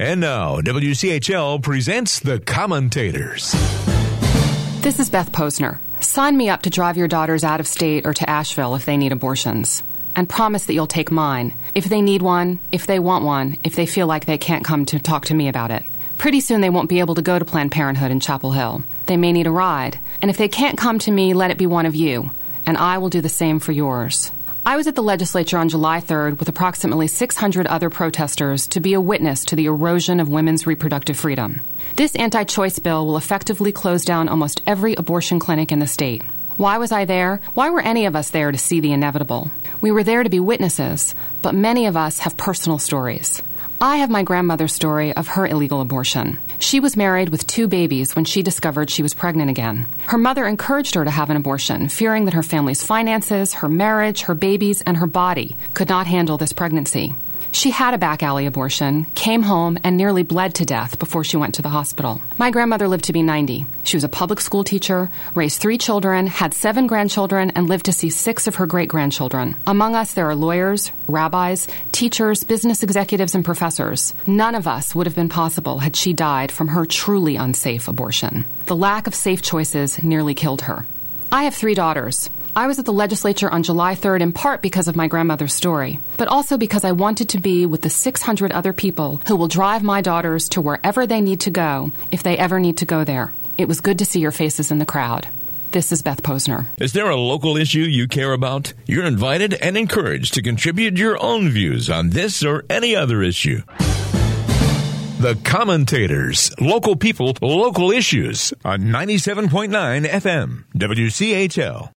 And now, WCHL presents The Commentators. This is Beth Posner. Sign me up to drive your daughters out of state or to Asheville if they need abortions. And promise that you'll take mine, if they need one, if they want one, if they feel like they can't come to talk to me about it. Pretty soon they won't be able to go to Planned Parenthood in Chapel Hill. They may need a ride. And if they can't come to me, let it be one of you. And I will do the same for yours. I was at the legislature on July 3rd with approximately 600 other protesters to be a witness to the erosion of women's reproductive freedom. This anti-choice bill will effectively close down almost every abortion clinic in the state. Why was I there? Why were any of us there to see the inevitable? We were there to be witnesses, but many of us have personal stories. I have my grandmother's story of her illegal abortion. She was married with 2 babies when she discovered she was pregnant again. Her mother encouraged her to have an abortion, fearing that her family's finances, her marriage, her babies, and her body could not handle this pregnancy. She had a back alley abortion, came home, and nearly bled to death before she went to the hospital. My grandmother lived to be 90. She was a public school teacher, raised 3 children, had 7 grandchildren, and lived to see 6 of her great-grandchildren. Among us, there are lawyers, rabbis, teachers, business executives, and professors. None of us would have been possible had she died from her truly unsafe abortion. The lack of safe choices nearly killed her. I have 3 daughters. I was at the legislature on July 3rd in part because of my grandmother's story, but also because I wanted to be with the 600 other people who will drive my daughters to wherever they need to go if they ever need to go there. It was good to see your faces in the crowd. This is Beth Posner. Is there a local issue you care about? You're invited and encouraged to contribute your own views on this or any other issue. The Commentators, local people, local issues on 97.9 FM, WCHL.